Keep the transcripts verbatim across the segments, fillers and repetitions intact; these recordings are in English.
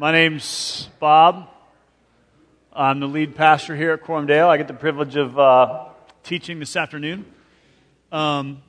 My name's Bob. I'm the lead pastor here at Coram Deo. I get the privilege of uh, teaching this afternoon. Um,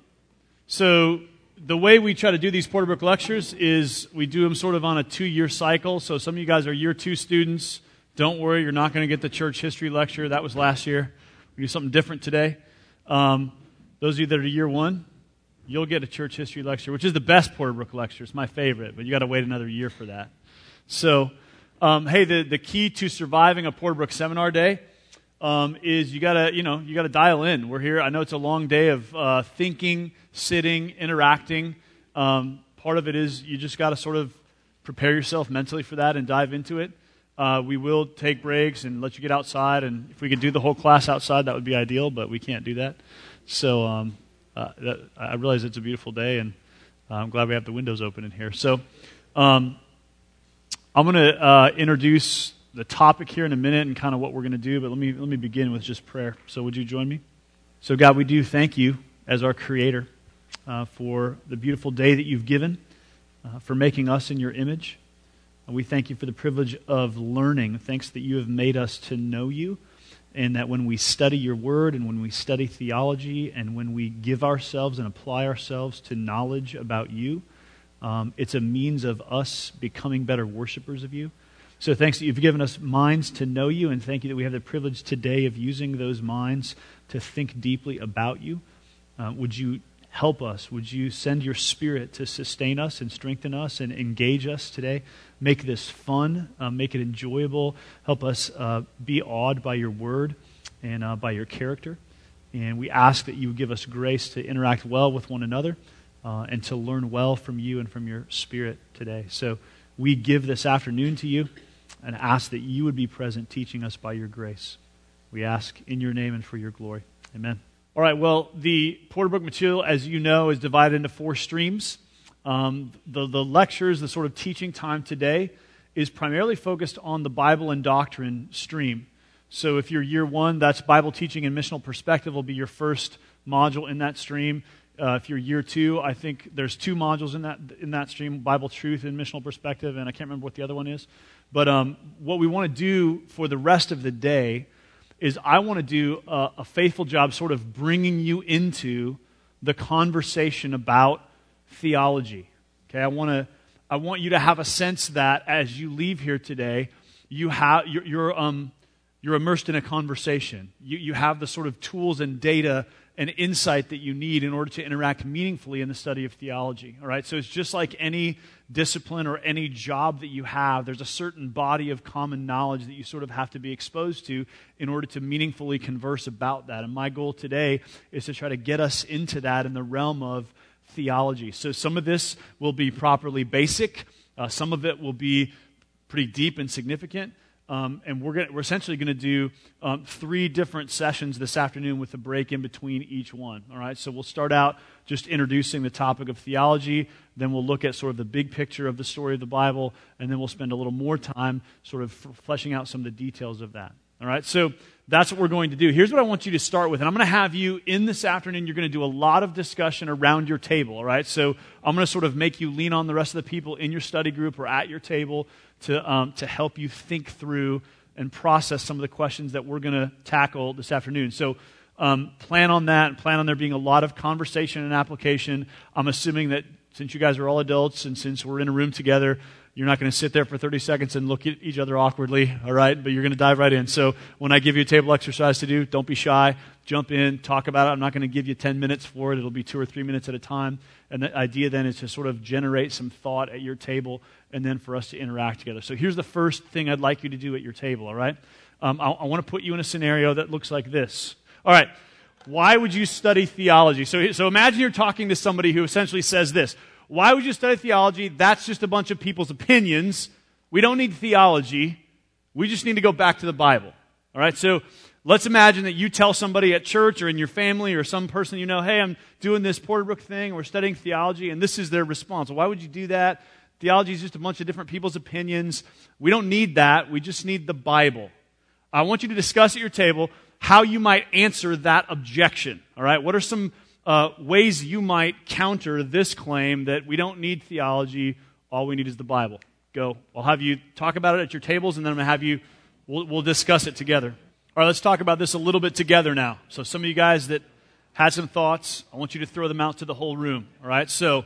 so the way we try to do these Porterbrook lectures is we do them sort of on a two-year cycle. So some of you guys are year two students. Don't worry, you're not going to get the church history lecture. That was last year. We do something different today. Um, those of you that are year one, you'll get a church history lecture, which is the best Porterbrook lecture. It's my favorite, but you got to wait another year for that. So, um, hey, the, the key to surviving a Porterbrook seminar day um, is you gotta, you know, you gotta dial in. We're here. I know it's a long day of uh, thinking, sitting, interacting. Um, part of it is you just got to sort of prepare yourself mentally for that and dive into it. Uh, we will take breaks and let you get outside, and if we could do the whole class outside, that would be ideal, but we can't do that. So um, uh, that, I realize it's a beautiful day, and uh, I'm glad we have the windows open in here. So. Um, I'm going to uh, introduce the topic here in a minute and kind of what we're going to do, but let me let me begin with just prayer. So would you join me? So God, we do thank you as our Creator uh, for the beautiful day that you've given, uh, for making us in your image. And we thank you for the privilege of learning. Thanks that you have made us to know you, and that when we study your word and when we study theology and when we give ourselves and apply ourselves to knowledge about you, Um, it's a means of us becoming better worshipers of you. So thanks that you've given us minds to know you, and thank you that we have the privilege today of using those minds to think deeply about you. Uh, would you help us? Would you send your Spirit to sustain us and strengthen us and engage us today? Make this fun. Uh, make it enjoyable. Help us uh, be awed by your word and uh, by your character. And we ask that you would give us grace to interact well with one another. Uh, and to learn well from you and from your Spirit today. So we give this afternoon to you and ask that you would be present teaching us by your grace. We ask in your name and for your glory. Amen. All right, well, the Porterbrook material, as you know, is divided into four streams. Um, the, the lectures, the sort of teaching time today is primarily focused on the Bible and doctrine stream. So if you're year one, that's Bible teaching and missional perspective will be your first module in that stream. Uh, if you're year two, I think there's two modules in that in that stream, Bible truth and missional perspective, and I can't remember what the other one is. But um, what we want to do for the rest of the day is I want to do a, a faithful job sort of bringing you into the conversation about theology. Okay, I want to I want you to have a sense that as you leave here today, you have you're you're, um, you're immersed in a conversation. You you have the sort of tools and data and insight that you need in order to interact meaningfully in the study of theology. All right, so it's just like any discipline or any job that you have. There's a certain body of common knowledge that you sort of have to be exposed to in order to meaningfully converse about that. And my goal today is to try to get us into that in the realm of theology. So some of this will be properly basic. Uh, some of it will be pretty deep and significant. Um, and we're gonna, we're essentially going to do um, three different sessions this afternoon with a break in between each one. All right, so we'll start out just introducing the topic of theology, then we'll look at sort of the big picture of the story of the Bible, and then we'll spend a little more time sort of f- fleshing out some of the details of that. All right, so that's what we're going to do. Here's what I want you to start with, and I'm going to have you in this afternoon. You're going to do a lot of discussion around your table. All right, so I'm going to sort of make you lean on the rest of the people in your study group or at your table to um, to help you think through and process some of the questions that we're going to tackle this afternoon. So um, plan on that, and plan on there being a lot of conversation and application. I'm assuming that since you guys are all adults and since we're in a room together, you're not going to sit there for thirty seconds and look at each other awkwardly, all right? But you're going to dive right in. So when I give you a table exercise to do, don't be shy. Jump in, talk about it. I'm not going to give you ten minutes for it. It'll be two or three minutes at a time. And the idea then is to sort of generate some thought at your table and then for us to interact together. So here's the first thing I'd like you to do at your table, all right? Um, I, I want to put you in a scenario that looks like this. All right, why would you study theology? So, so imagine you're talking to somebody who essentially says this. Why would you study theology? That's just a bunch of people's opinions. We don't need theology. We just need to go back to the Bible. All right, so let's imagine that you tell somebody at church or in your family or some person you know, hey, I'm doing this Porterbrook thing, we're studying theology, and this is their response. Why would you do that? Theology is just a bunch of different people's opinions. We don't need that. We just need the Bible. I want you to discuss at your table how you might answer that objection. All right, what are some uh, ways you might counter this claim that we don't need theology, all we need is the Bible? go. I'll have you talk about it at your tables, and then I'm going to have you, we'll, we'll discuss it together. All right, let's talk about this a little bit together now. So some of you guys that had some thoughts, I want you to throw them out to the whole room. All right, so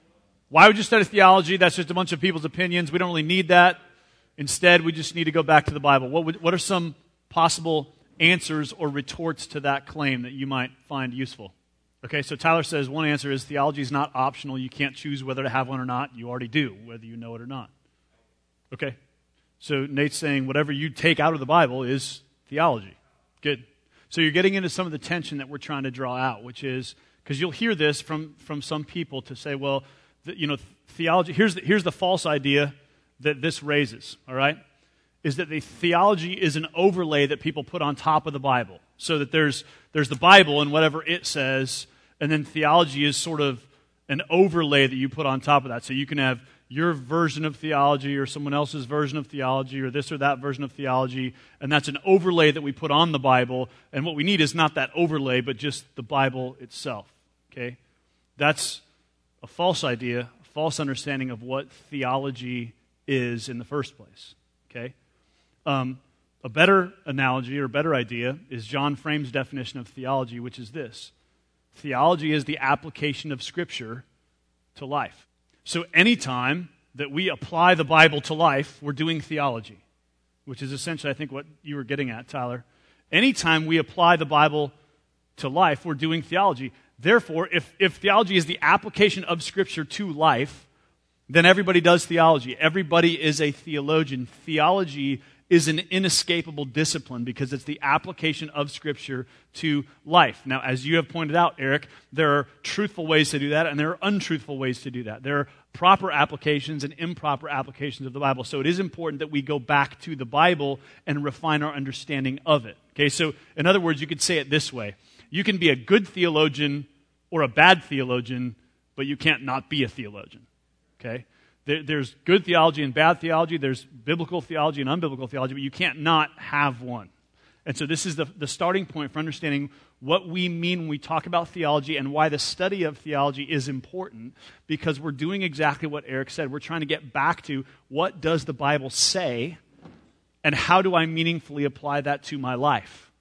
why would you study theology? That's just a bunch of people's opinions. We don't really need that. Instead, we just need to go back to the Bible. What would, what are some possible answers or retorts to that claim that you might find useful? Okay, so Tyler says one answer is theology is not optional. You can't choose whether to have one or not. You already do, whether you know it or not. Okay, so Nate's saying whatever you take out of the Bible is theology. Good. So you're getting into some of the tension that we're trying to draw out, which is, because you'll hear this from, from some people to say, well, the, you know, theology, here's the, here's the false idea that this raises, all right, is that the theology is an overlay that people put on top of the Bible. So that there's there's the Bible and whatever it says, and then theology is sort of an overlay that you put on top of that. So you can have your version of theology or someone else's version of theology or this or that version of theology, and that's an overlay that we put on the Bible, and what we need is not that overlay, but just the Bible itself, okay? That's a false idea, a false understanding of what theology is in the first place, okay? Um, a better analogy or better idea is John Frame's definition of theology, which is this. Theology is the application of Scripture to life. So anytime that we apply the Bible to life, we're doing theology, which is essentially, I think, what you were getting at, Tyler. Anytime we apply the Bible to life, we're doing theology. Therefore, if, if theology is the application of Scripture to life, then everybody does theology. Everybody is a theologian. Theology is an inescapable discipline because it's the application of Scripture to life. Now, as you have pointed out, Eric, there are truthful ways to do that, and there are untruthful ways to do that. There are proper applications and improper applications of the Bible. So it is important that we go back to the Bible and refine our understanding of it. Okay, so in other words, you could say it this way. You can be a good theologian or a bad theologian, but you can't not be a theologian. Okay? There, there's good theology and bad theology. There's biblical theology and unbiblical theology, but you can't not have one. And so this is the, the starting point for understanding what we mean when we talk about theology and why the study of theology is important, because we're doing exactly what Eric said. We're trying to get back to what does the Bible say and how do I meaningfully apply that to my life?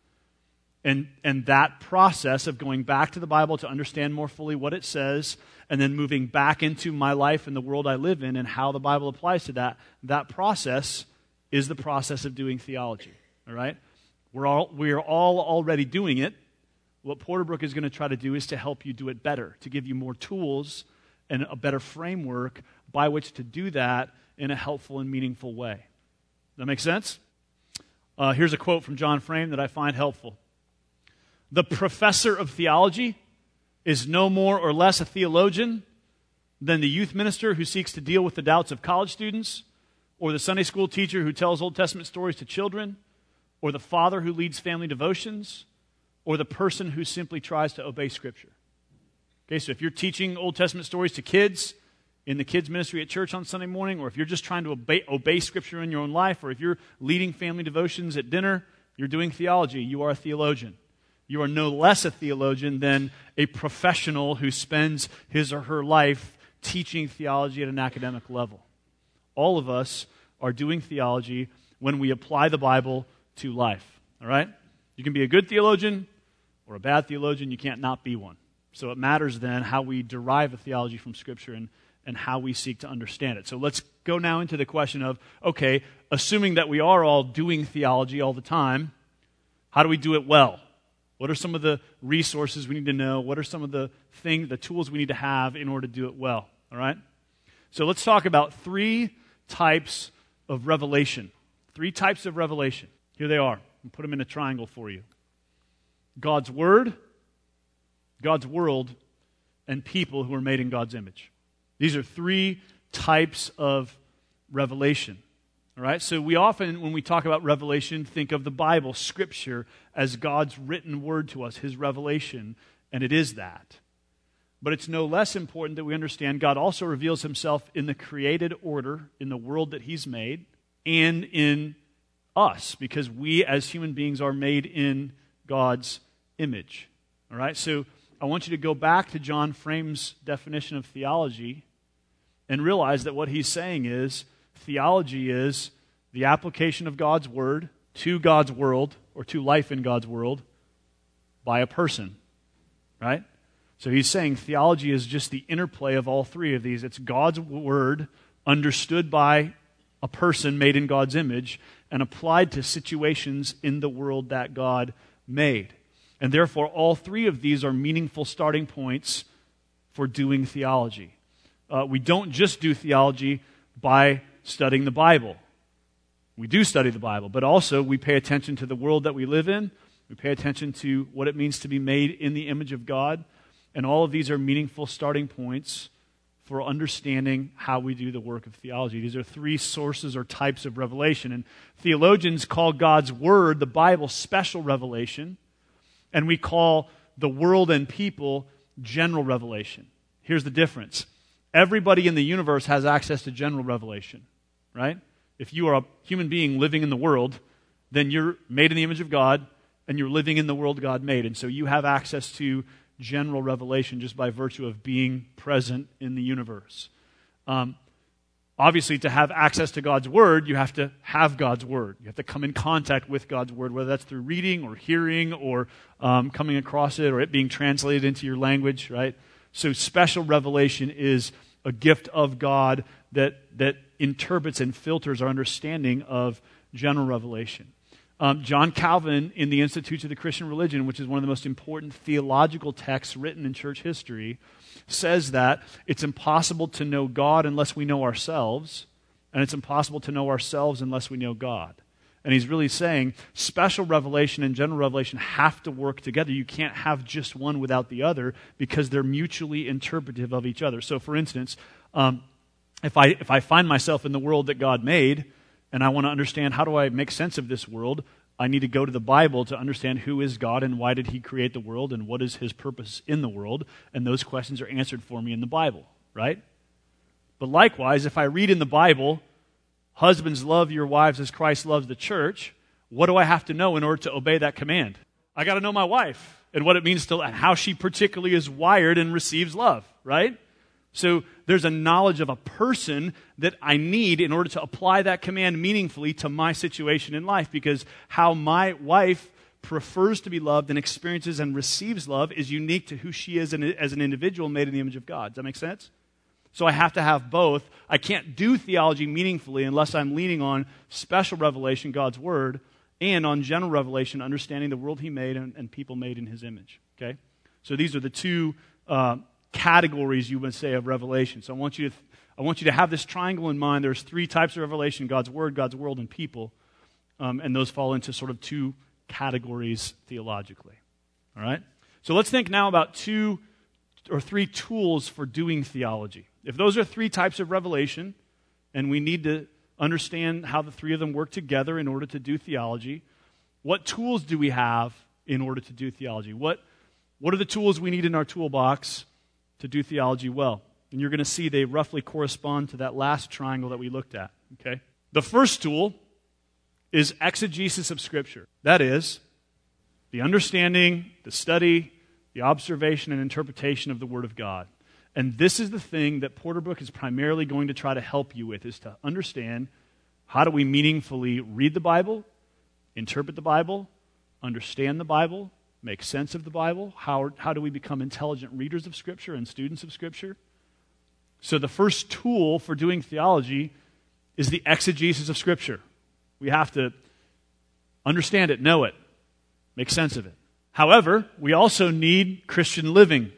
And, and that process of going back to the Bible to understand more fully what it says and then moving back into my life and the world I live in and how the Bible applies to that, that process is the process of doing theology, all right? We're all, we are all already doing it. What Porterbrook is going to try to do is to help you do it better, to give you more tools and a better framework by which to do that in a helpful and meaningful way. Does that make sense? Uh, here's a quote from John Frame that I find helpful. The professor of theology is no more or less a theologian than the youth minister who seeks to deal with the doubts of college students, or the Sunday school teacher who tells Old Testament stories to children, or the father who leads family devotions, or the person who simply tries to obey Scripture. Okay, so if you're teaching Old Testament stories to kids in the kids' ministry at church on Sunday morning, or if you're just trying to obey, obey Scripture in your own life, or if you're leading family devotions at dinner, you're doing theology. You are a theologian. You are no less a theologian than a professional who spends his or her life teaching theology at an academic level. All of us are doing theology when we apply the Bible to life. All right? You can be a good theologian or a bad theologian. You can't not be one. So it matters then how we derive a theology from Scripture and, and how we seek to understand it. So let's go now into the question of, okay, assuming that we are all doing theology all the time, how do we do it well? What are some of the resources we need to know? What are some of the things, the tools we need to have in order to do it well? All right? So let's talk about three types of revelation. Three types of revelation. Here they are. I'll put them in a triangle for you. God's Word, God's world, and people who are made in God's image. These are three types of revelation. All right, so we often, when we talk about revelation, think of the Bible, Scripture, as God's written word to us, His revelation, and it is that. But it's no less important that we understand God also reveals Himself in the created order, in the world that He's made, and in us, because we as human beings are made in God's image. All right, so I want you to go back to John Frame's definition of theology and realize that what he's saying is, theology is the application of God's word to God's world, or to life in God's world, by a person, right? So he's saying theology is just the interplay of all three of these. It's God's word understood by a person made in God's image and applied to situations in the world that God made. And therefore, all three of these are meaningful starting points for doing theology. Uh, we don't just do theology by studying the Bible. We do study the Bible, but also we pay attention to the world that we live in. We pay attention to what it means to be made in the image of God. And all of these are meaningful starting points for understanding how we do the work of theology. These are three sources or types of revelation. And theologians call God's word, the Bible, special revelation. And we call the world and people general revelation. Here's the difference. Everybody in the universe has access to general revelation, right? If you are a human being living in the world, then you're made in the image of God, and you're living in the world God made. And so you have access to general revelation just by virtue of being present in the universe. Um, obviously, to have access to God's word, you have to have God's word. You have to come in contact with God's word, whether that's through reading or hearing or um, coming across it or it being translated into your language, right? So special revelation is a gift of God that that interprets and filters our understanding of general revelation. Um, John Calvin, in the Institutes of the Christian Religion, which is one of the most important theological texts written in church history, says that it's impossible to know God unless we know ourselves, and it's impossible to know ourselves unless we know God. And he's really saying special revelation and general revelation have to work together. You can't have just one without the other because they're mutually interpretive of each other. So, for instance, um, if I if I find myself in the world that God made, and I want to understand how do I make sense of this world, I need to go to the Bible to understand who is God and why did he create the world and what is his purpose in the world. And those questions are answered for me in the Bible, right? But likewise, if I read in the Bible, husbands, love your wives as Christ loves the church, what do I have to know in order to obey that command? I got to know my wife and what it means to, and how she particularly is wired and receives love, right? So there's a knowledge of a person that I need in order to apply that command meaningfully to my situation in life, because how my wife prefers to be loved and experiences and receives love is unique to who she is as an individual made in the image of God. Does that make sense? So I have to have both. I can't do theology meaningfully unless I'm leaning on special revelation, God's word, and on general revelation, understanding the world he made and, and people made in his image. Okay? So these are the two uh, categories, you would say, of revelation. So I want you to, I want you to have this triangle in mind. There's three types of revelation: God's word, God's world, and people. Um, and those fall into sort of two categories theologically. All right? So let's think now about two or three tools for doing theology. If those are three types of revelation, and we need to understand how the three of them work together in order to do theology, what tools do we have in order to do theology? What, what are the tools we need in our toolbox to do theology well? And you're going to see they roughly correspond to that last triangle that we looked at. Okay? The first tool is exegesis of Scripture. That is, the understanding, the study, the observation and interpretation of the Word of God. And this is the thing that Porterbrook is primarily going to try to help you with, is to understand how do we meaningfully read the Bible, interpret the Bible, understand the Bible, make sense of the Bible. How, how do we become intelligent readers of Scripture and students of Scripture? So the first tool for doing theology is the exegesis of Scripture. We have to understand it, know it, make sense of it. However, we also need Christian living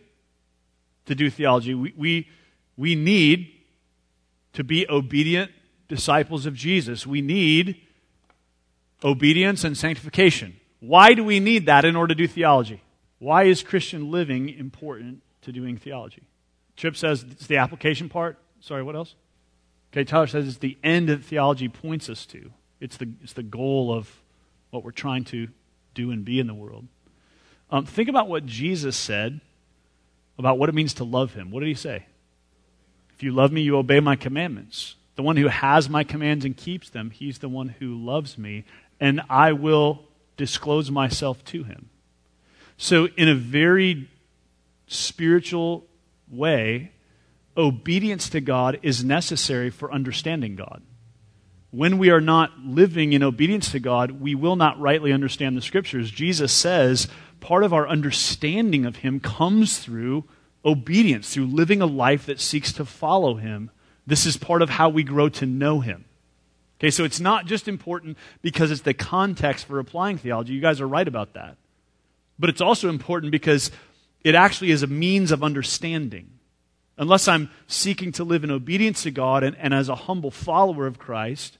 to do theology. We, we, we need to be obedient disciples of Jesus. We need obedience and sanctification. Why do we need that in order to do theology? Why is Christian living important to doing theology? Tripp says it's the application part. Sorry, what else? Okay, Tyler says it's the end that theology points us to. It's the, it's the goal of what we're trying to do and be in the world. Um, think about what Jesus said about what it means to love him. What did he say? If you love me, you obey my commandments. The one who has my commands and keeps them, he's the one who loves me, and I will disclose myself to him. So in a very spiritual way, obedience to God is necessary for understanding God. when we are not living in obedience to God, we will not rightly understand the Scriptures. Jesus says part of our understanding of Him comes through obedience, through living a life that seeks to follow Him. This is part of how we grow to know Him. Okay, so it's not just important because it's the context for applying theology. You guys are right about that. But it's also important because it actually is a means of understanding. Unless I'm seeking to live in obedience to God and, and as a humble follower of Christ,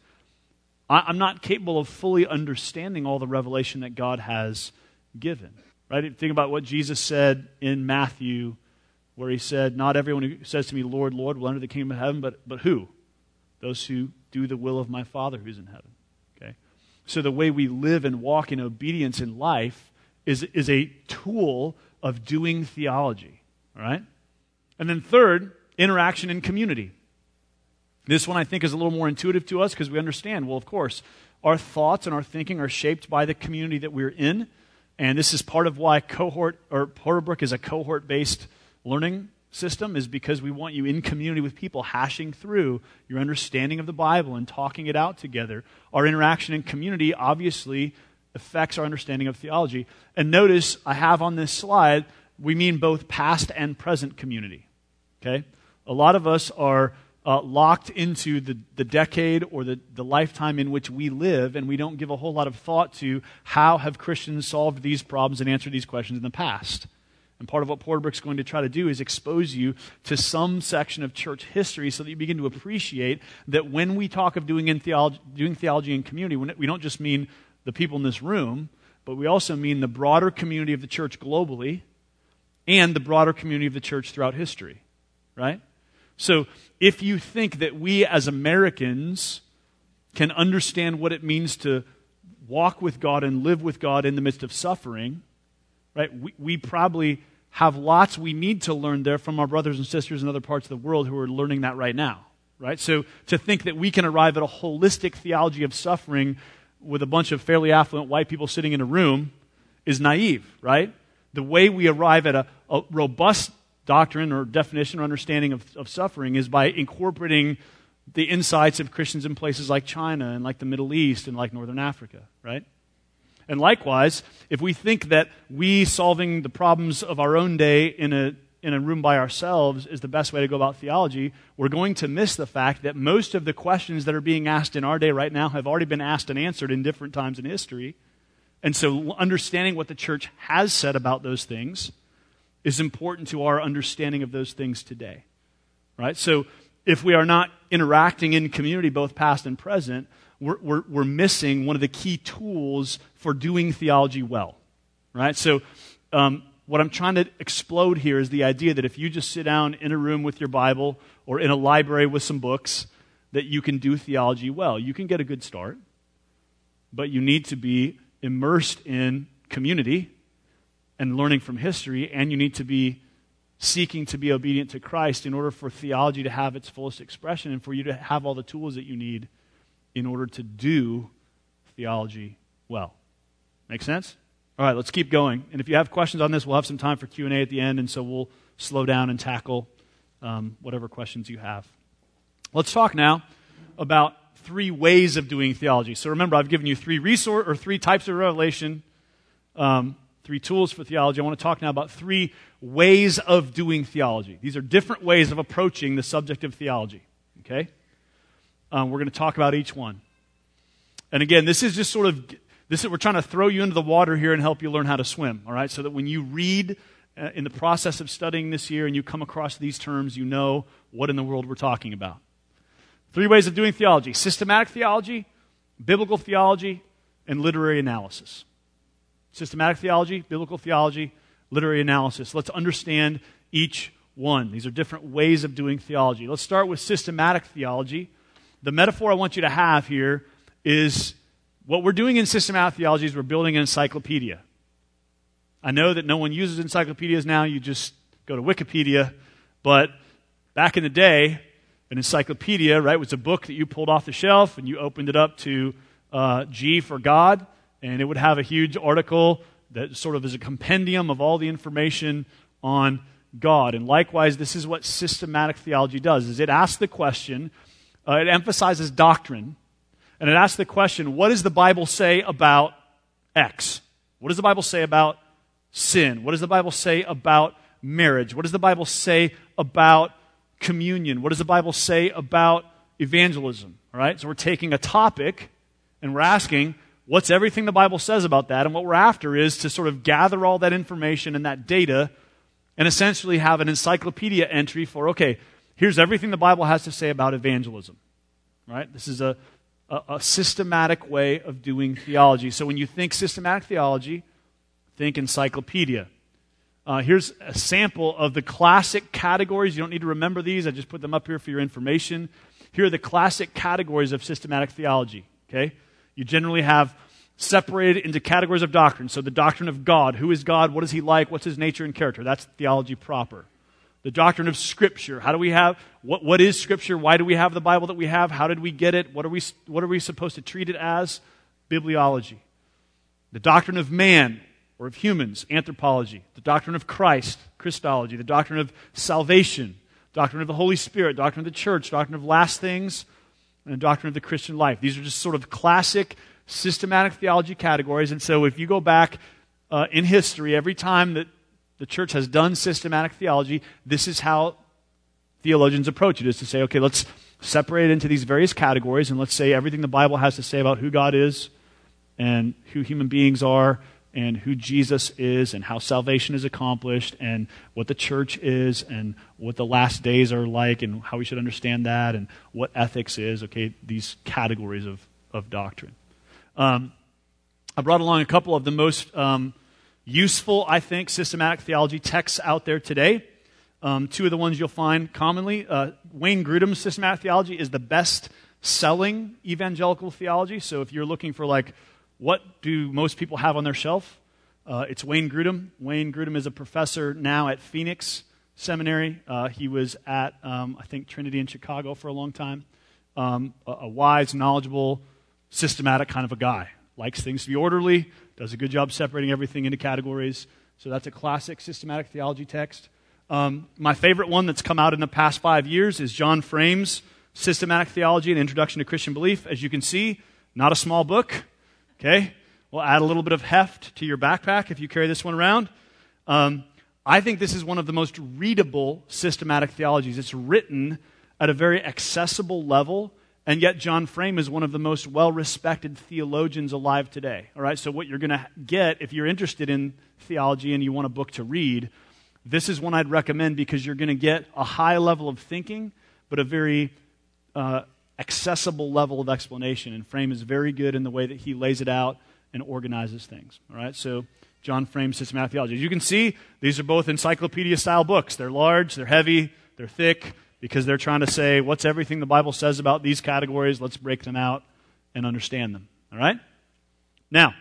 I, I'm not capable of fully understanding all the revelation that God has given. Right? Think about what Jesus said in Matthew, where He said, not everyone who says to me, Lord, Lord, will enter the kingdom of heaven, but, but who? Those who do the will of my Father who's in heaven. Okay? So the way we live and walk in obedience in life is, is a tool of doing theology. All right? And then third, interaction in community. This one I think is a little more intuitive to us because we understand, well, of course, our thoughts and our thinking are shaped by the community that we're in. And this is part of why cohort or Porterbrook is a cohort-based learning system, is because we want you in community with people hashing through your understanding of the Bible and talking it out together. Our interaction in community obviously affects our understanding of theology. And notice I have on this slide, we mean both past and present community. Okay? A lot of us are uh, locked into the, the decade or the, the lifetime in which we live, and we don't give a whole lot of thought to how have Christians solved these problems and answered these questions in the past. And part of what Porterbrook's going to try to do is expose you to some section of church history so that you begin to appreciate that when we talk of doing, in theology, doing theology in community, we don't just mean the people in this room, but we also mean the broader community of the church globally and the broader community of the church throughout history. Right? So if you think that we as Americans can understand what it means to walk with God and live with God in the midst of suffering, right, we, we probably have lots we need to learn there from our brothers and sisters in other parts of the world who are learning that right now. Right? So to think that we can arrive at a holistic theology of suffering with a bunch of fairly affluent white people sitting in a room is naive, right? The way we arrive at a, a robust doctrine or definition or understanding of, of suffering is by incorporating the insights of Christians in places like China and like the Middle East and like Northern Africa, right? And likewise, if we think that we solving the problems of our own day in a in a room by ourselves is the best way to go about theology, we're going to miss the fact that most of the questions that are being asked in our day right now have already been asked and answered in different times in history. And so understanding what the church has said about those things is important to our understanding of those things today. Right? So if we are not interacting in community, both past and present, we're, we're, we're missing one of the key tools for doing theology well. Right? So um, what I'm trying to explode here is the idea that if you just sit down in a room with your Bible or in a library with some books, that you can do theology well. You can get a good start, but you need to be immersed in community and learning from history, and you need to be seeking to be obedient to Christ in order for theology to have its fullest expression and for you to have all the tools that you need in order to do theology well. Make sense? All right, let's keep going. And if you have questions on this, we'll have some time for Q and A at the end, and so we'll slow down and tackle um, whatever questions you have. Let's talk now about three ways of doing theology. So remember, I've given you three resource or three types of revelation, um, three tools for theology. I want to talk now about three ways of doing theology. These are different ways of approaching the subject of theology. Okay? Um, we're going to talk about each one. And again, this is just sort of, this is, we're trying to throw you into the water here and help you learn how to swim. All right? So that when you read uh, in the process of studying this year and you come across these terms, you know what in the world we're talking about. Three ways of doing theology: systematic theology, biblical theology, and literary analysis. Systematic theology, biblical theology, literary analysis. Let's understand each one. These are different ways of doing theology. Let's start with systematic theology. The metaphor I want you to have here is what we're doing in systematic theology is we're building an encyclopedia. I know that no one uses encyclopedias now. You just go to Wikipedia. But back in the day, an encyclopedia, right, was a book that you pulled off the shelf and you opened it up to uh, G for God, and it would have a huge article that sort of is a compendium of all the information on God. And likewise, this is what systematic theology does, is it asks the question, uh, it emphasizes doctrine, and it asks the question, what does the Bible say about X? What does the Bible say about sin? What does the Bible say about marriage? What does the Bible say about communion? What does the Bible say about evangelism? All right, so we're taking a topic and we're asking, what's everything the Bible says about that? And what we're after is to sort of gather all that information and that data and essentially have an encyclopedia entry for, okay, here's everything the Bible has to say about evangelism. Right? This is a, a, a systematic way of doing theology. So when you think systematic theology, think encyclopedia. Uh, here's a sample of the classic categories. You don't need to remember these. I just put them up here for your information. Here are the classic categories of systematic theology. Okay? You generally have separated into categories of doctrine. So the doctrine of God. Who is God? What is He like? What's His nature and character? That's theology proper. The doctrine of Scripture. How do we have, what, what is Scripture? Why do we have the Bible that we have? How did we get it? What are we, what are we supposed to treat it as? Bibliology. The doctrine of man, or of humans, anthropology. The doctrine of Christ, Christology. The doctrine of salvation. Doctrine of the Holy Spirit. Doctrine of the church. Doctrine of last things. And the doctrine of the Christian life. These are just sort of classic systematic theology categories. And so if you go back uh, in history, every time that the church has done systematic theology, this is how theologians approach it, is to say, okay, let's separate it into these various categories, and let's say everything the Bible has to say about who God is, and who human beings are, and who Jesus is, and how salvation is accomplished, and what the church is, and what the last days are like, and how we should understand that, and what ethics is, okay, these categories of, of doctrine. Um, I brought along a couple of the most um, useful, I think, systematic theology texts out there today. Um, two of the ones you'll find commonly. Uh, Wayne Grudem's Systematic Theology is the best-selling evangelical theology. So if you're looking for, like, what do most people have on their shelf, uh, it's Wayne Grudem. Wayne Grudem is a professor now at Phoenix Seminary. Uh, he was at, um, I think, Trinity in Chicago for a long time. Um, a, a wise, knowledgeable, systematic kind of a guy. Likes things to be orderly, does a good job separating everything into categories. So that's a classic systematic theology text. Um, my favorite one that's come out in the past five years is John Frame's Systematic Theology and Introduction to Christian Belief. As you can see, not a small book. Okay? We'll add a little bit of heft to your backpack if you carry this one around. Um, I think this is one of the most readable systematic theologies. It's written at a very accessible level. And yet John Frame is one of the most well-respected theologians alive today. All right, so what you're going to get, if you're interested in theology and you want a book to read, this is one I'd recommend because you're going to get a high level of thinking, but a very uh, accessible level of explanation. And Frame is very good in the way that he lays it out and organizes things. All right, so John Frame's Systematic Theology. As you can see, these are both encyclopedia-style books. They're large, they're heavy, they're thick, because they're trying to say, what's everything the Bible says about these categories? Let's break them out and understand them. All right? Now,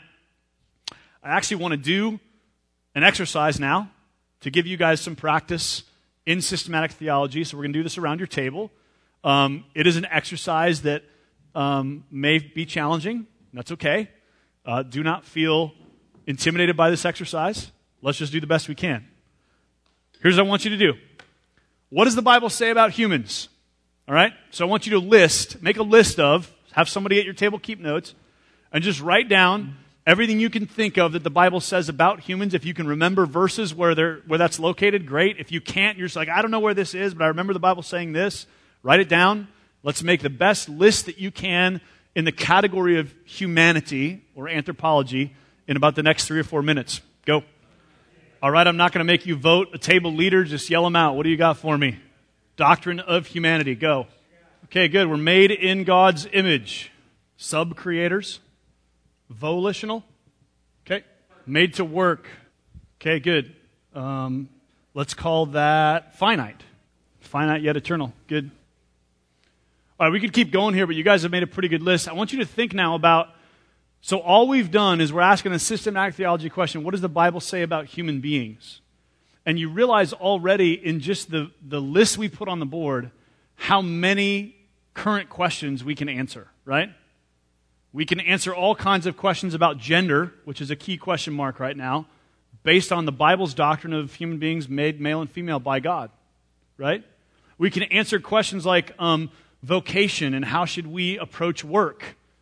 I actually want to do an exercise now to give you guys some practice in systematic theology. So we're going to do this around your table. Um, it is an exercise that um, may be challenging. That's okay. Uh, do not feel intimidated by this exercise. Let's just do the best we can. Here's what I want you to do. What does the Bible say about humans? All right? So I want you to list, make a list of, have somebody at your table keep notes, and just write down everything you can think of that the Bible says about humans. If you can remember verses where they're, where that's located, great. If you can't, you're just like, I don't know where this is, but I remember the Bible saying this. Write it down. Let's make the best list that you can in the category of humanity or anthropology in about the next three or four minutes. Go. All right, I'm not going to make you vote a table leader. Just yell them out. What do you got for me? Doctrine of humanity. Go. Okay, good. We're made in God's image. Sub-creators. Volitional. Okay. Made to work. Okay, good. Um, let's call that finite. Finite yet eternal. Good. All right, we could keep going here, but you guys have made a pretty good list. I want you to think now about, so all we've done is we're asking a systematic theology question, what does the Bible say about human beings? And you realize already in just the, the list we put on the board, how many current questions we can answer, right? We can answer all kinds of questions about gender, which is a key question mark right now, based on the Bible's doctrine of human beings made male and female by God, right? We can answer questions like um, vocation and how should we approach work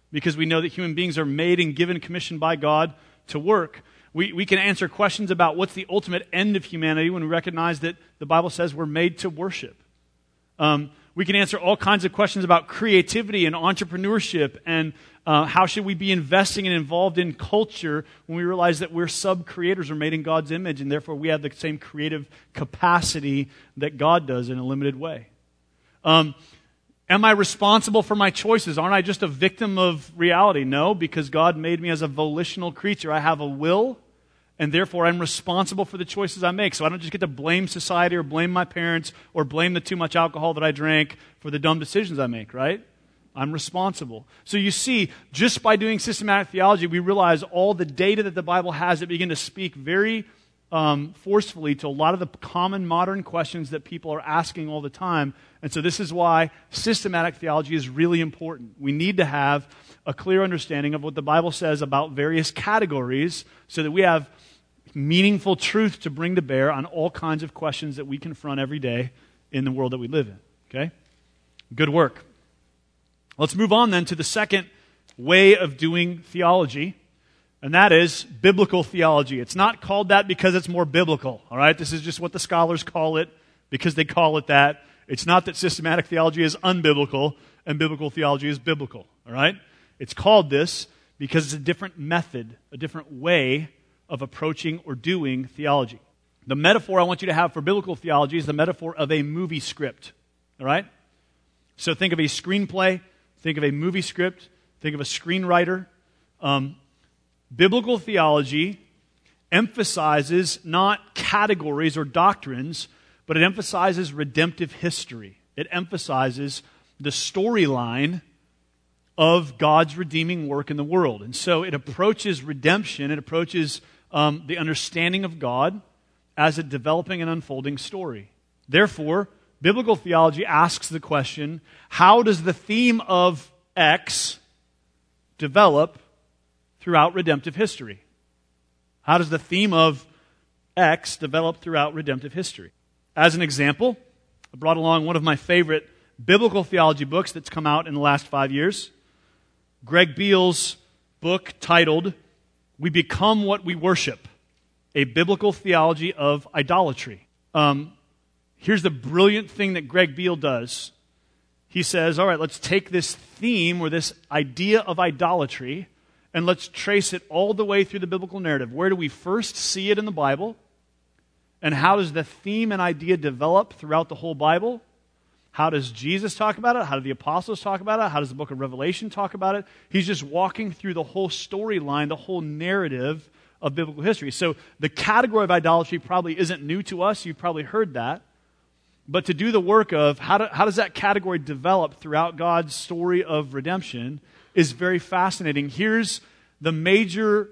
because we know that human beings are made and given commissioned by God to work. We, we can answer questions about what's the ultimate end of humanity when we recognize that the Bible says we're made to worship. Um, we can answer all kinds of questions about creativity and entrepreneurship and uh, how should we be investing and involved in culture when we realize that we're sub-creators, we're made in God's image, and therefore we have the same creative capacity that God does in a limited way. Um, am I responsible for my choices? Aren't I just a victim of reality? No, because God made me as a volitional creature. I have a will, and therefore I'm responsible for the choices I make. So I don't just get to blame society or blame my parents or blame the too much alcohol that I drank for the dumb decisions I make, right? I'm responsible. So you see, just by doing systematic theology, we realize all the data that the Bible has that begin to speak very um, forcefully to a lot of the common modern questions that people are asking all the time. And so this is why systematic theology is really important. We need to have a clear understanding of what the Bible says about various categories so that we have meaningful truth to bring to bear on all kinds of questions that we confront every day in the world that we live in. Okay? Good work. Let's move on then to the second way of doing theology, and that is biblical theology. It's not called that because it's more biblical, all right? This is just what the scholars call it because they call it that. It's not that systematic theology is unbiblical and biblical theology is biblical, all right? It's called this because it's a different method, a different way of approaching or doing theology. The metaphor I want you to have for biblical theology is the metaphor of a movie script, all right? So think of a screenplay, think of a movie script, think of a screenwriter. Um, biblical theology emphasizes not categories or doctrines, but it emphasizes redemptive history. It emphasizes the storyline of God's redeeming work in the world. And so it approaches redemption, it approaches um, the understanding of God as a developing and unfolding story. Therefore, biblical theology asks the question, how does the theme of X develop throughout redemptive history? How does the theme of X develop throughout redemptive history? As an example, I brought along one of my favorite biblical theology books that's come out in the last five years. Greg Beale's book titled, We Become What We Worship, A Biblical Theology of Idolatry. Um, here's the brilliant thing that Greg Beale does. He says, all right, let's take this theme or this idea of idolatry and let's trace it all the way through the biblical narrative. Where do we first see it in the Bible? And how does the theme and idea develop throughout the whole Bible? How does Jesus talk about it? How do the apostles talk about it? How does the book of Revelation talk about it? He's just walking through the whole storyline, the whole narrative of biblical history. So the category of idolatry probably isn't new to us. You've probably heard that. But to do the work of how, do, how does that category develop throughout God's story of redemption is very fascinating. Here's the major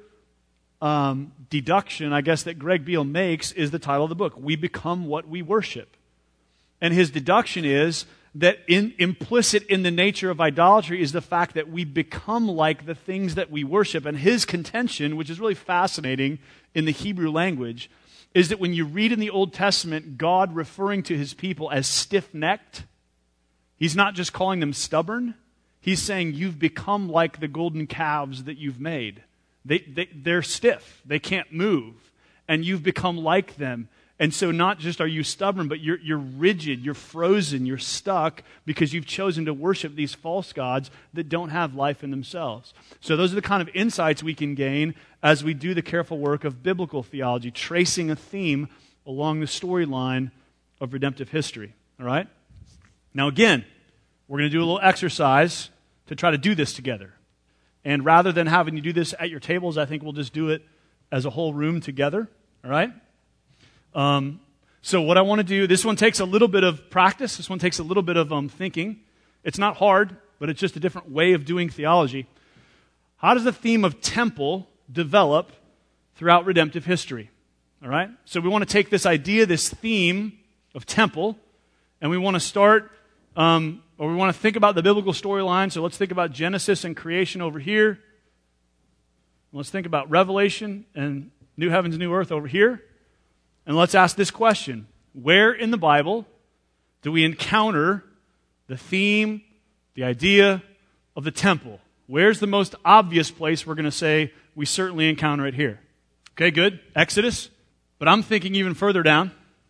um, deduction, I guess, that Greg Beale makes is the title of the book, We Become What We Worship. And his deduction is that in, implicit in the nature of idolatry is the fact that we become like the things that we worship. And his contention, which is really fascinating in the Hebrew language, is that when you read in the Old Testament God referring to his people as stiff-necked, he's not just calling them stubborn. He's saying you've become like the golden calves that you've made. They, they, they're stiff. They can't move. And you've become like them. And so not just are you stubborn, but you're, you're rigid, you're frozen, you're stuck because you've chosen to worship these false gods that don't have life in themselves. So those are the kind of insights we can gain as we do the careful work of biblical theology, tracing a theme along the storyline of redemptive history. All right? Now again, we're going to do a little exercise to try to do this together. And rather than having you do this at your tables, I think we'll just do it as a whole room together. All right? Um, so what I want to do, this one takes a little bit of practice. This one takes a little bit of um, thinking. It's not hard, but it's just a different way of doing theology. How does the theme of temple develop throughout redemptive history? All right? So we want to take this idea, this theme of temple, and we want to start, um, or we want to think about the biblical storyline. So let's think about Genesis and creation over here. Let's think about Revelation and new heavens, new earth over here. And let's ask this question. Where in the Bible do we encounter the theme, the idea of the temple? Where's the most obvious place we're going to say we certainly encounter it here? Okay, good. Exodus. But I'm thinking even further down.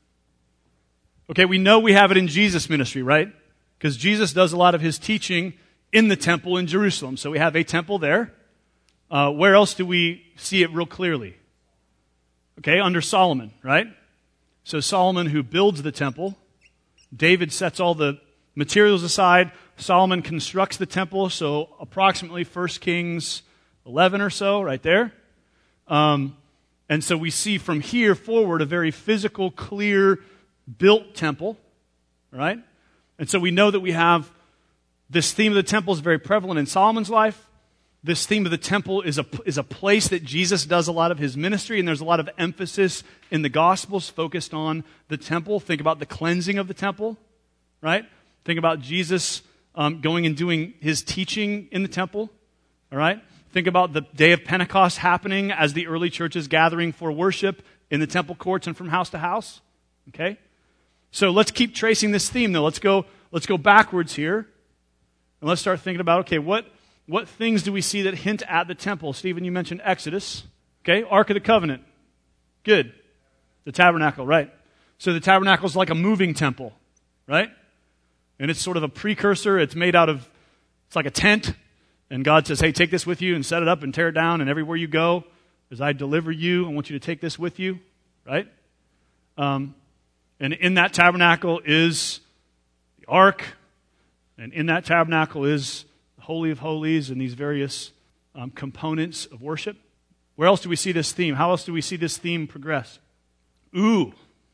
Okay, we know we have it in Jesus' ministry, right? Because Jesus does a lot of his teaching in the temple in Jerusalem. So we have a temple there. Uh, where else do we see it real clearly? Okay, under Solomon, right? So Solomon who builds the temple. David sets all the materials aside. Solomon constructs the temple. So approximately First Kings eleven or so, right there. Um, and so we see from here forward a very physical, clear, built temple, right? And so we know that we have this theme of the temple is very prevalent in Solomon's life. This theme of the temple is a, is a place that Jesus does a lot of his ministry, and there's a lot of emphasis in the Gospels focused on the temple. Think about the cleansing of the temple, right? Think about Jesus um, going and doing his teaching in the temple, all right? Think about the day of Pentecost happening as the early church is gathering for worship in the temple courts and from house to house, okay? So let's keep tracing this theme, though. Let's go, let's go backwards here, and let's start thinking about, okay, what... What things do we see that hint at the temple? Stephen, you mentioned Exodus. Okay, Ark of the Covenant. Good. The tabernacle, right. So the tabernacle is like a moving temple, right? And it's sort of a precursor. It's made out of, it's like a tent. And God says, hey, take this with you and set it up and tear it down. And everywhere you go, as I deliver you, I want you to take this with you, right? Um, and in that tabernacle is the ark. And in that tabernacle is Holy of Holies and these various um, components of worship. Where else do we see this theme? How else do we see this theme progress? Ooh.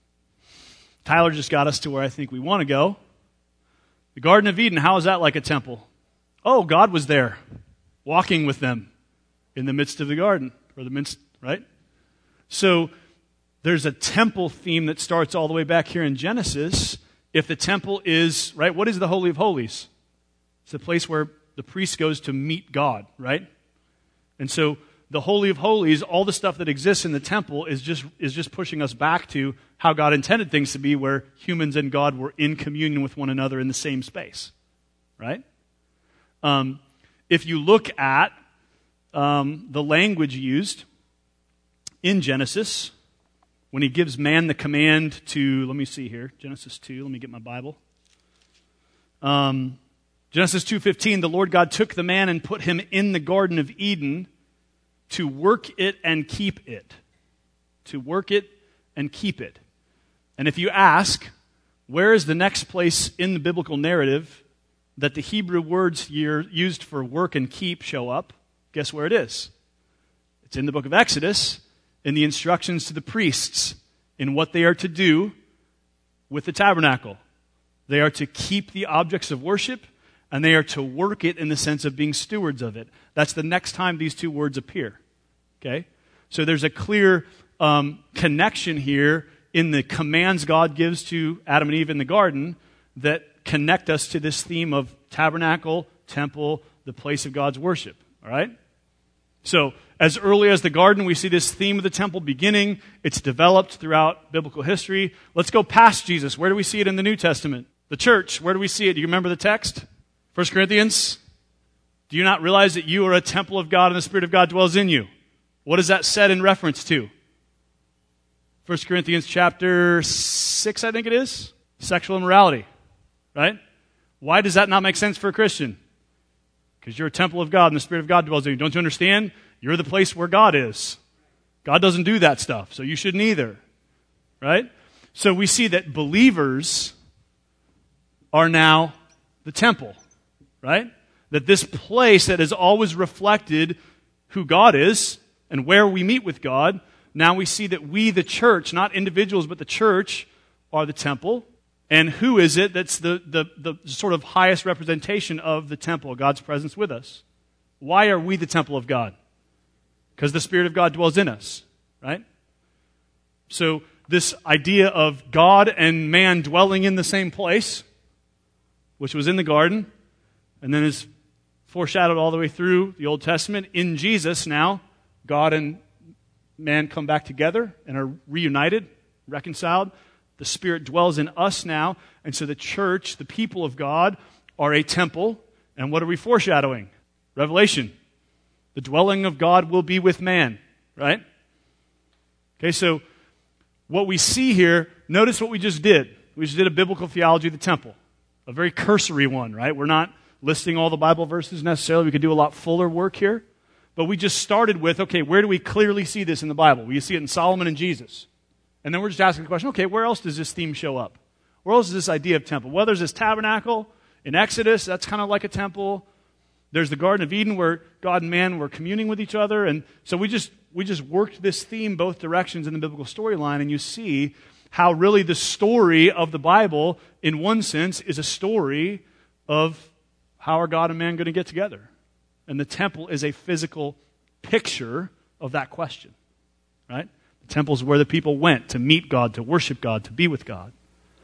Tyler just got us to where I think we want to go. The Garden of Eden, how is that like a temple? Oh, God was there, walking with them in the midst of the garden, or the midst, right? So there's a temple theme that starts all the way back here in Genesis. If the temple is, right, what is the Holy of Holies? It's the place where the priest goes to meet God, right? And so the Holy of Holies, all the stuff that exists in the temple is just is just pushing us back to how God intended things to be, where humans and God were in communion with one another in the same space, right? Um, if you look at um, the language used in Genesis, when he gives man the command to, let me see here, Genesis two, let me get my Bible. Um... Genesis two fifteen, the Lord God took the man and put him in the Garden of Eden to work it and keep it. To work it and keep it. And if you ask, where is the next place in the biblical narrative that the Hebrew words here used for work and keep show up? Guess where it is? It's in the book of Exodus, in the instructions to the priests, in what they are to do with the tabernacle. They are to keep the objects of worship, and they are to work it in the sense of being stewards of it. That's the next time these two words appear. Okay? So there's a clear um, connection here in the commands God gives to Adam and Eve in the garden that connect us to this theme of tabernacle, temple, the place of God's worship. All right? So as early as the garden, we see this theme of the temple beginning. It's developed throughout biblical history. Let's go past Jesus. Where do we see it in the New Testament? The church. Where do we see it? Do you remember the text? First Corinthians, do you not realize that you are a temple of God and the Spirit of God dwells in you? What is that said in reference to? First Corinthians chapter six, I think it is. Sexual immorality, right? Why does that not make sense for a Christian? Because you're a temple of God and the Spirit of God dwells in you. Don't you understand? You're the place where God is. God doesn't do that stuff, so you shouldn't either, right? So we see that believers are now the temple. Right? That this place that has always reflected who God is and where we meet with God, now we see that we, the church, not individuals, but the church, are the temple. And who is it that's the, the, the sort of highest representation of the temple, God's presence with us? Why are we the temple of God? Because the Spirit of God dwells in us, right? So this idea of God and man dwelling in the same place, which was in the garden, and then is foreshadowed all the way through the Old Testament. In Jesus now, God and man come back together and are reunited, reconciled. The Spirit dwells in us now. And so the church, the people of God, are a temple. And what are we foreshadowing? Revelation. The dwelling of God will be with man, right? Okay, so what we see here, notice what we just did. We just did a biblical theology of the temple. A very cursory one, right? We're not listing all the Bible verses necessarily. We could do a lot fuller work here. But we just started with, okay, where do we clearly see this in the Bible? We see it in Solomon and Jesus. And then we're just asking the question, okay, where else does this theme show up? Where else is this idea of temple? Well, there's this tabernacle in Exodus. That's kind of like a temple. There's the Garden of Eden where God and man were communing with each other. And so we just we just worked this theme both directions in the biblical storyline. And you see how really the story of the Bible, in one sense, is a story of how are God and man going to get together. And the temple is a physical picture of that question, right? The temple is where the people went to meet God, to worship God, to be with God.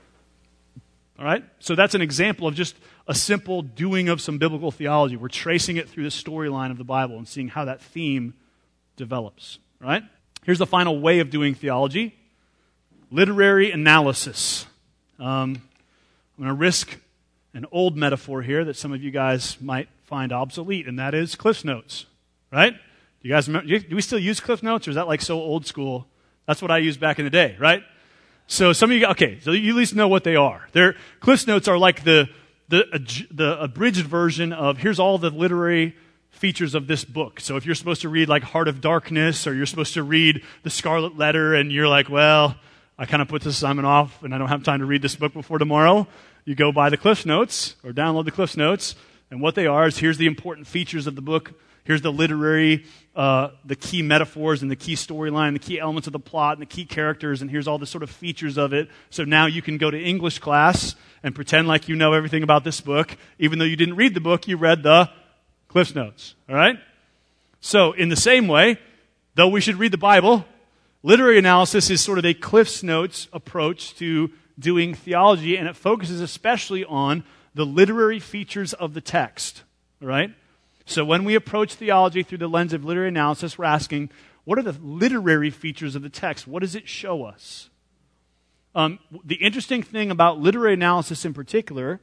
All right? So that's an example of just a simple doing of some biblical theology. We're tracing it through the storyline of the Bible and seeing how that theme develops, right? Here's the final way of doing theology. Literary analysis. Um, I'm going to risk an old metaphor here that some of you guys might find obsolete, and that is Cliff Notes, right? Do you guys remember? Do we still use Cliff Notes, or is that like so old school? That's what I used back in the day, right? So some of you, okay, so you at least know what they are. They're, Cliff Notes are like the, the, the abridged version of here's all the literary features of this book. So if you're supposed to read like Heart of Darkness, or you're supposed to read The Scarlet Letter, and you're like, well, I kind of put this assignment off, and I don't have time to read this book before tomorrow, you go buy the Cliff Notes, or download the Cliff Notes, and what they are is here's the important features of the book, here's the literary, uh, the key metaphors and the key storyline, the key elements of the plot and the key characters, and here's all the sort of features of it. So now you can go to English class and pretend like you know everything about this book, even though you didn't read the book, you read the Cliff Notes, all right? So in the same way, though we should read the Bible, literary analysis is sort of a Cliff Notes approach to doing theology, and it focuses especially on the literary features of the text, all right? So when we approach theology through the lens of literary analysis, we're asking, what are the literary features of the text? What does it show us? Um, the interesting thing about literary analysis in particular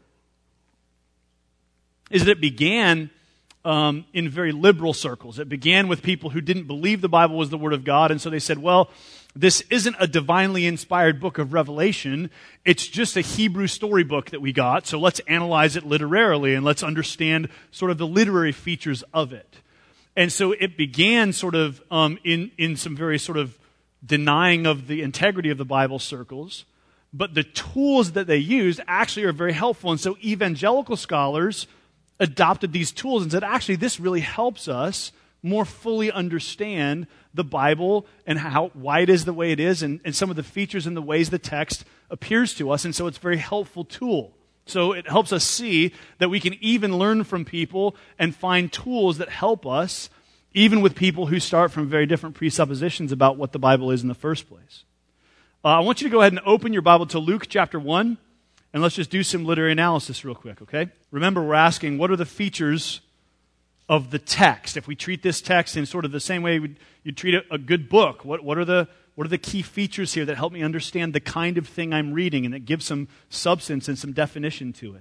is that it began um, in very liberal circles. It began with people who didn't believe the Bible was the Word of God, and so they said, well, this isn't a divinely inspired book of Revelation. It's just a Hebrew storybook that we got, so let's analyze it literarily and let's understand sort of the literary features of it. And so it began sort of um, in, in some very sort of denying of the integrity of the Bible circles, but the tools that they used actually are very helpful. And so evangelical scholars adopted these tools and said, actually, this really helps us more fully understand the Bible and how why it is the way it is, and, and some of the features and the ways the text appears to us. And so it's a very helpful tool. So it helps us see that we can even learn from people and find tools that help us, even with people who start from very different presuppositions about what the Bible is in the first place. Uh, I want you to go ahead and open your Bible to Luke chapter one, and let's just do some literary analysis real quick, okay? Remember, we're asking, what are the features of the text? If we treat this text in sort of the same way you'd treat a, a good book, what, what are the what are the key features here that help me understand the kind of thing I'm reading and that give some substance and some definition to it?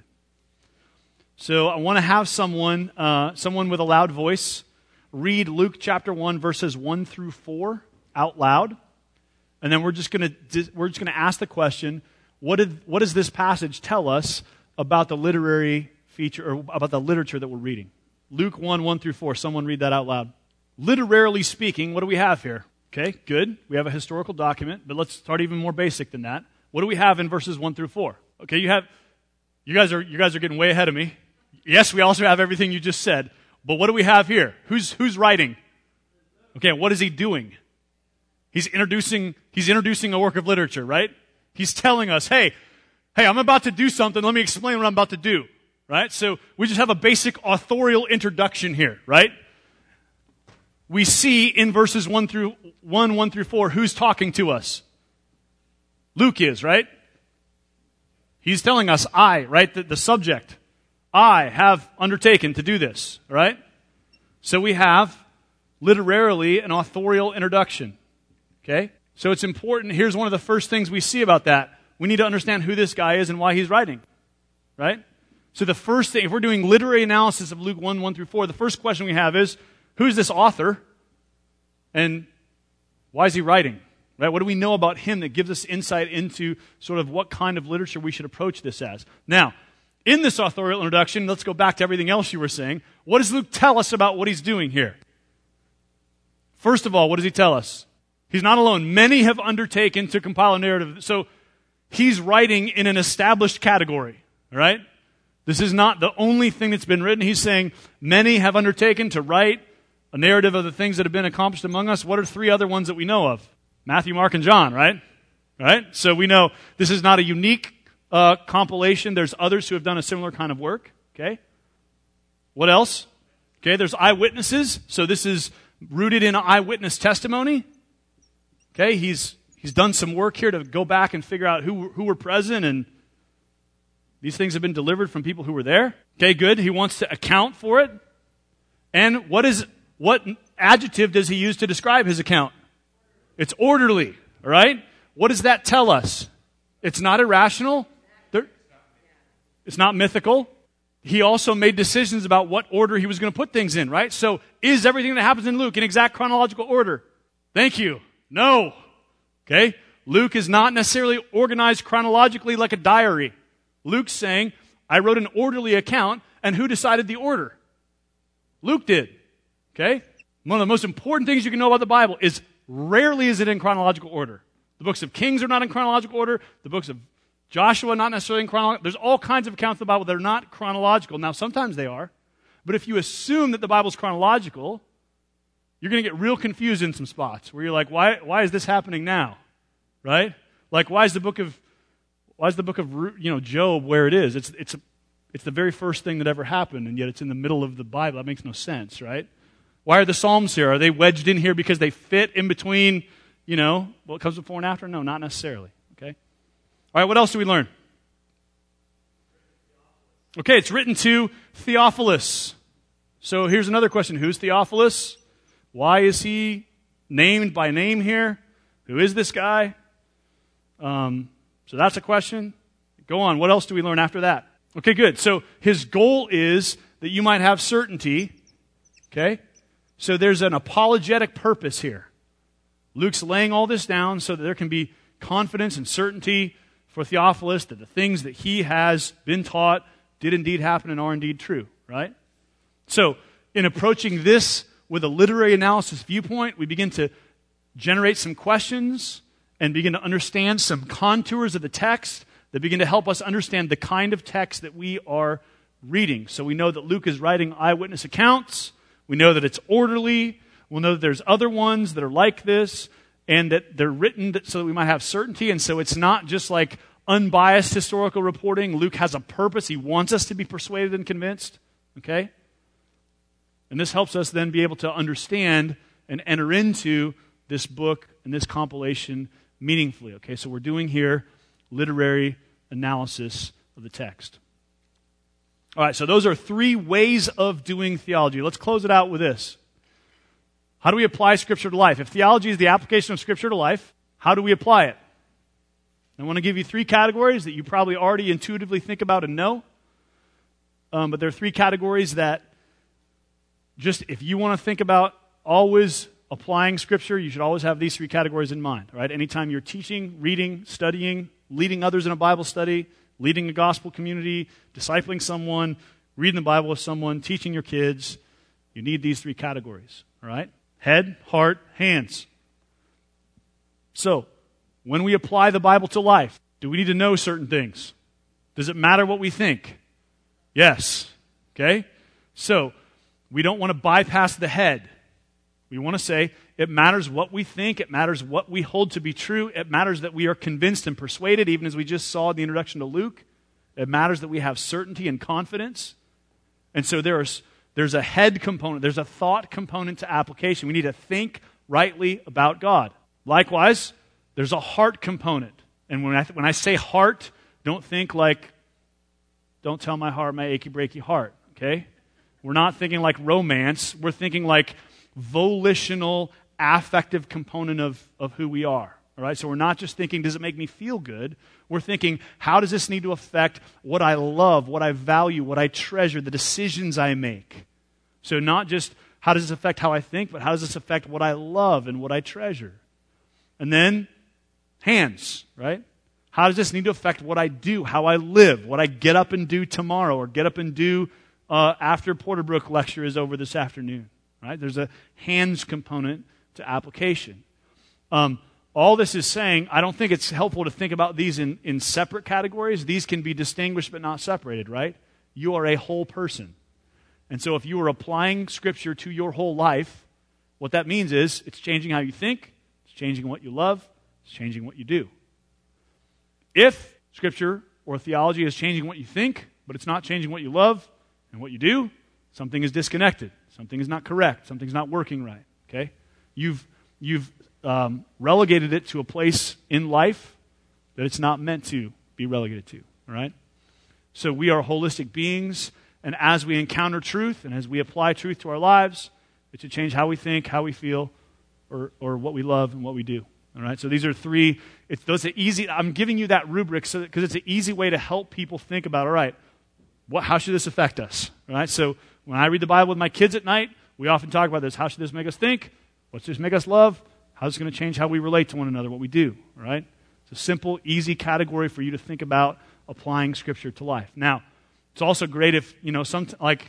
So I want to have someone, uh, someone with a loud voice read Luke chapter one, verses one through four out loud, and then we're just going to we're just going to ask the question: What did what does this passage tell us about the literary feature or about the literature that we're reading? Luke one, one through four. Someone read that out loud. Literarily speaking, what do we have here? Okay, good. We have a historical document, but let's start even more basic than that. What do we have in verses one through four? Okay, you have, you guys are, you guys are getting way ahead of me. Yes, we also have everything you just said, but what do we have here? Who's, who's writing? Okay, what is he doing? He's introducing, he's introducing a work of literature, right? He's telling us, hey, hey, I'm about to do something. Let me explain what I'm about to do. Right? So we just have a basic authorial introduction here, right? We see in verses one through one, one through four, who's talking to us? Luke is, right? He's telling us, I, right? The, the subject. I have undertaken to do this, right? So we have literarily an authorial introduction. Okay? So it's important. Here's one of the first things we see about that. We need to understand who this guy is and why he's writing. Right? So the first thing, if we're doing literary analysis of Luke one, one through four, the first question we have is, who's this author? And why is he writing? Right? What do we know about him that gives us insight into sort of what kind of literature we should approach this as? Now, in this authorial introduction, let's go back to everything else you were saying. What does Luke tell us about what he's doing here? First of all, what does he tell us? He's not alone. Many have undertaken to compile a narrative. So he's writing in an established category, right? This is not the only thing that's been written. He's saying many have undertaken to write a narrative of the things that have been accomplished among us. What are three other ones that we know of? Matthew, Mark, and John, right? Right? So we know this is not a unique uh, compilation. There's others who have done a similar kind of work. Okay? What else? Okay, there's eyewitnesses. So this is rooted in eyewitness testimony. Okay, he's he's done some work here to go back and figure out who who were present, and these things have been delivered from people who were there. Okay, good. He wants to account for it. And what is what adjective does he use to describe his account? It's orderly, all right? What does that tell us? It's not irrational. There, it's not mythical. He also made decisions about what order he was going to put things in, right? So is everything that happens in Luke in exact chronological order? Thank you. No. Okay? Luke is not necessarily organized chronologically like a diary. Luke's saying, I wrote an orderly account, and who decided the order? Luke did. Okay? One of the most important things you can know about the Bible is rarely is it in chronological order. The books of Kings are not in chronological order. The books of Joshua not necessarily in chronological. There's all kinds of accounts of the Bible that are not chronological. Now, sometimes they are. But if you assume that the Bible's chronological, you're going to get real confused in some spots where you're like, why, why is this happening now? Right? Like, why is the book of, why is the book of, you know, Job where it is? It's, it's, a, it's the very first thing that ever happened, and yet it's in the middle of the Bible. That makes no sense, right? Why are the Psalms here? Are they wedged in here because they fit in between, you know, what comes before and after? No, not necessarily, okay? All right, what else do we learn? Okay, it's written to Theophilus. So here's another question. Who's Theophilus? Why is he named by name here? Who is this guy? Um, so that's a question. Go on. What else do we learn after that? Okay, good. So his goal is that you might have certainty. Okay? So there's an apologetic purpose here. Luke's laying all this down so that there can be confidence and certainty for Theophilus that the things that he has been taught did indeed happen and are indeed true, right? So in approaching this with a literary analysis viewpoint, we begin to generate some questions and begin to understand some contours of the text that begin to help us understand the kind of text that we are reading. So we know that Luke is writing eyewitness accounts. We know that it's orderly. We'll know that there's other ones that are like this, and that they're written so that we might have certainty. And so it's not just like unbiased historical reporting. Luke has a purpose. He wants us to be persuaded and convinced. Okay? And this helps us then be able to understand and enter into this book and this compilation meaningfully. Okay, so we're doing here literary analysis of the text. All right, so those are three ways of doing theology. Let's close it out with this. How do we apply Scripture to life? If theology is the application of Scripture to life, how do we apply it? I want to give you three categories that you probably already intuitively think about and know. Um, but there are three categories that just if you want to think about always applying Scripture, you should always have these three categories in mind. Right? Anytime you're teaching, reading, studying, leading others in a Bible study, leading a gospel community, discipling someone, reading the Bible with someone, teaching your kids, you need these three categories. All right? Head, heart, hands. So, when we apply the Bible to life, do we need to know certain things? Does it matter what we think? Yes. Okay? So, we don't want to bypass the head. We want to say it matters what we think. It matters what we hold to be true. It matters that we are convinced and persuaded, even as we just saw in the introduction to Luke. It matters that we have certainty and confidence. And so there is, there's a head component. There's a thought component to application. We need to think rightly about God. Likewise, there's a heart component. And when I, when I say heart, don't think like, don't tell my heart, my achy, breaky heart. Okay? We're not thinking like romance. We're thinking like volitional, affective component of, of who we are. All right, so we're not just thinking, does it make me feel good? We're thinking, how does this need to affect what I love, what I value, what I treasure, the decisions I make? So not just how does this affect how I think, but how does this affect what I love and what I treasure? And then hands, right? How does this need to affect what I do, how I live, what I get up and do tomorrow or get up and do uh, after Porterbrook lecture is over this afternoon, right? There's a hands component to application. Um, all this is saying, I don't think it's helpful to think about these in, in separate categories. These can be distinguished but not separated, right? You are a whole person. And so if you are applying Scripture to your whole life, what that means is it's changing how you think, it's changing what you love, it's changing what you do. If Scripture or theology is changing what you think, but it's not changing what you love and what you do, something is disconnected. Something is not correct. Something's not working right. Okay? You've you've um, relegated it to a place in life that it's not meant to be relegated to. All right? So we are holistic beings, and as we encounter truth and as we apply truth to our lives, it should change how we think, how we feel, or or what we love and what we do. All right, so these are three. It's those are easy. I'm giving you that rubric so because it's an easy way to help people think about. All right, what? How should this affect us? All right. So when I read the Bible with my kids at night, we often talk about this. How should this make us think? What's this make us love? How's it going to change how we relate to one another? What we do. All right. It's a simple, easy category for you to think about applying Scripture to life. Now, it's also great if you know some like.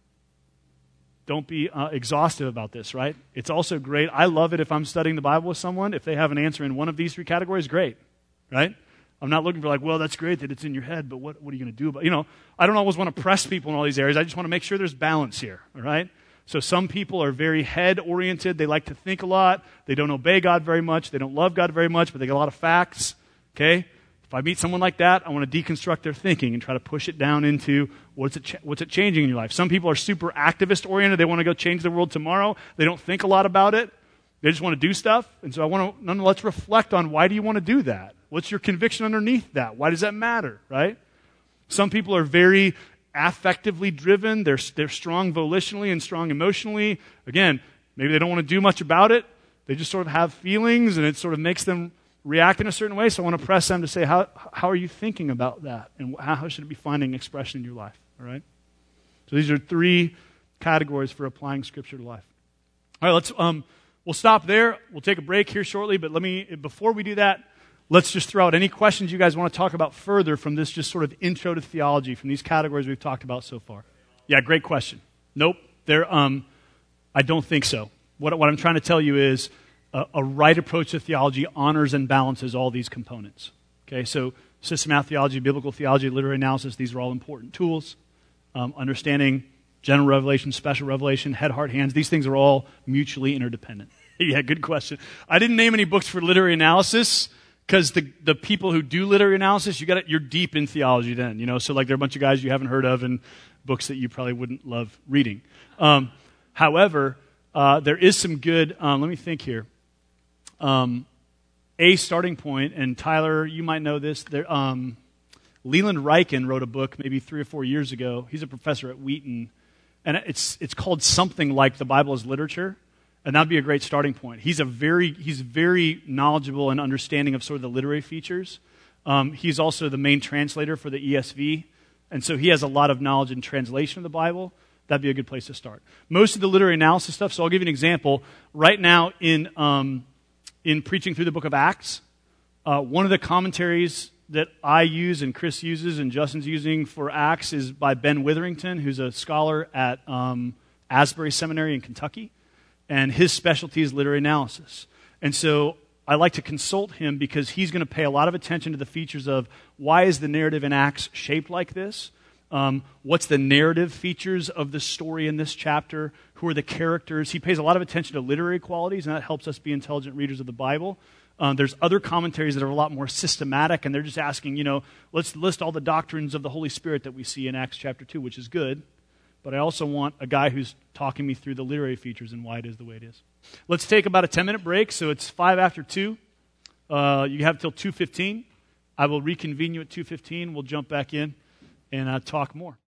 Don't be uh, exhaustive about this, right? It's also great. I love it if I'm studying the Bible with someone. If they have an answer in one of these three categories, great, right? I'm not looking for like, well, that's great that it's in your head, but what, what are you going to do about it? You know, I don't always want to press people in all these areas. I just want to make sure there's balance here, all right? So some people are very head-oriented. They like to think a lot. They don't obey God very much. They don't love God very much, but they get a lot of facts, okay? If I meet someone like that, I want to deconstruct their thinking and try to push it down into what's it, ch- what's it changing in your life. Some people are super activist-oriented. They want to go change the world tomorrow. They don't think a lot about it. They just want to do stuff. And so I want to, no, no, let's reflect on why do you want to do that? What's your conviction underneath that? Why does that matter, right? Some people are very affectively driven. They're, they're strong volitionally and strong emotionally. Again, maybe they don't want to do much about it. They just sort of have feelings, and it sort of makes them react in a certain way. So I want to press them to say, how how are you thinking about that? And how, how should it be finding expression in your life? All right? So these are three categories for applying Scripture to life. All right, let's um we'll stop there. We'll take a break here shortly, but let me before we do that, let's just throw out any questions you guys want to talk about further from this just sort of intro to theology from these categories we've talked about so far. Yeah, great question. Nope. There um I don't think so. What what I'm trying to tell you is A, a right approach to theology honors and balances all these components. Okay, so systematic theology, biblical theology, literary analysis, these are all important tools. Um, understanding general revelation, special revelation, head, heart, hands, these things are all mutually interdependent. Yeah, good question. I didn't name any books for literary analysis because the, the people who do literary analysis, you got it, you're deep in theology then, you know, so like there are a bunch of guys you haven't heard of and books that you probably wouldn't love reading. Um, however, uh, there is some good, um, let me think here. Um, a starting point, and Tyler, you might know this. There, um, Leland Ryken wrote a book maybe three or four years ago. He's a professor at Wheaton, and it's it's called something like The Bible as Literature, and that'd be a great starting point. He's a very he's very knowledgeable and understanding of sort of the literary features. Um, he's also the main translator for the E S V, and so he has a lot of knowledge in translation of the Bible. That'd be a good place to start. Most of the literary analysis stuff. So I'll give you an example. Right now in um, In preaching through the book of Acts, uh, one of the commentaries that I use and Chris uses and Justin's using for Acts is by Ben Witherington, who's a scholar at um, Asbury Seminary in Kentucky, and his specialty is literary analysis. And so I like to consult him because he's going to pay a lot of attention to the features of why is the narrative in Acts shaped like this? Um, what's the narrative features of the story in this chapter? Who are the characters? He pays a lot of attention to literary qualities, and that helps us be intelligent readers of the Bible. Um, there's other commentaries that are a lot more systematic, and they're just asking, you know, let's list all the doctrines of the Holy Spirit that we see in Acts chapter two, which is good. But I also want a guy who's talking me through the literary features and why it is the way it is. Let's take about a ten-minute break. So it's five after two. Uh, you have till two fifteen. I will reconvene you at two fifteen. We'll jump back in and uh, talk more.